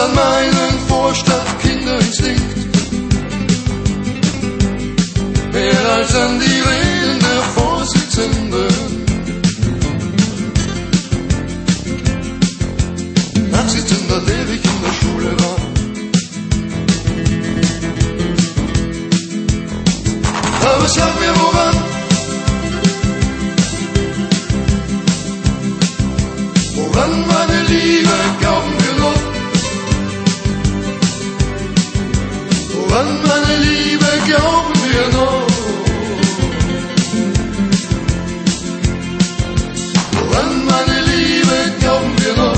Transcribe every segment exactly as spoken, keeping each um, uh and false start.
an meinen Vorstadtkinderinstinkt, mehr als an die Reden der Vorsitzenden. Nachsitzender, der ich in der Schule war. Aber sag mir woran, woran, meine Liebe, glauben wir noch? Woran, meine Liebe, glauben wir noch? Woran, meine Liebe, glauben wir noch?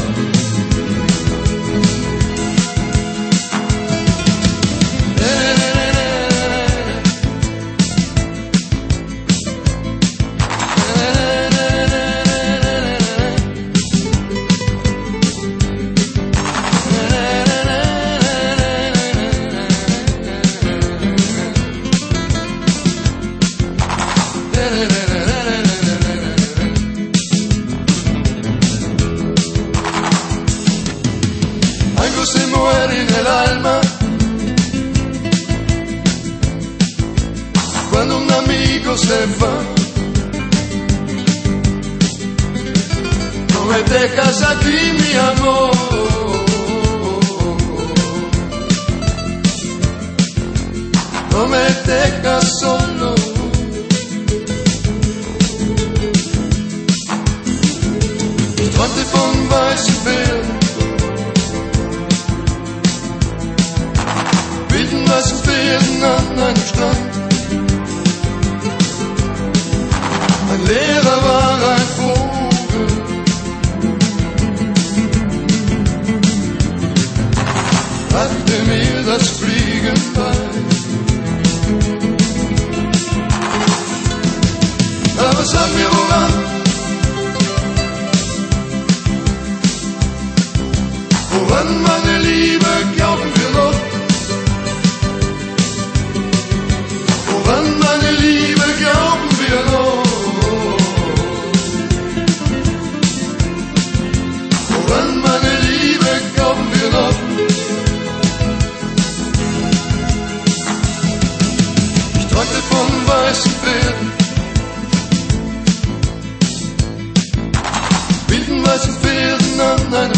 Algo se muere en el alma cuando un amigo se va. No me dejas aquí, mi amor, no me dejas solo. Ich träumte von weißen Pferden, weißen Pferden an einem Strand. Mein Lehrer war ein Vogel, brachte mir das Fliegen bei. Aber sag mir woran, woran, meine Liebe, glauben wir noch? Woran, meine Liebe, glauben wir noch? Woran, meine Liebe, glauben wir noch? Ich träumte von weißen Pferden, wilden weißen Pferden an einem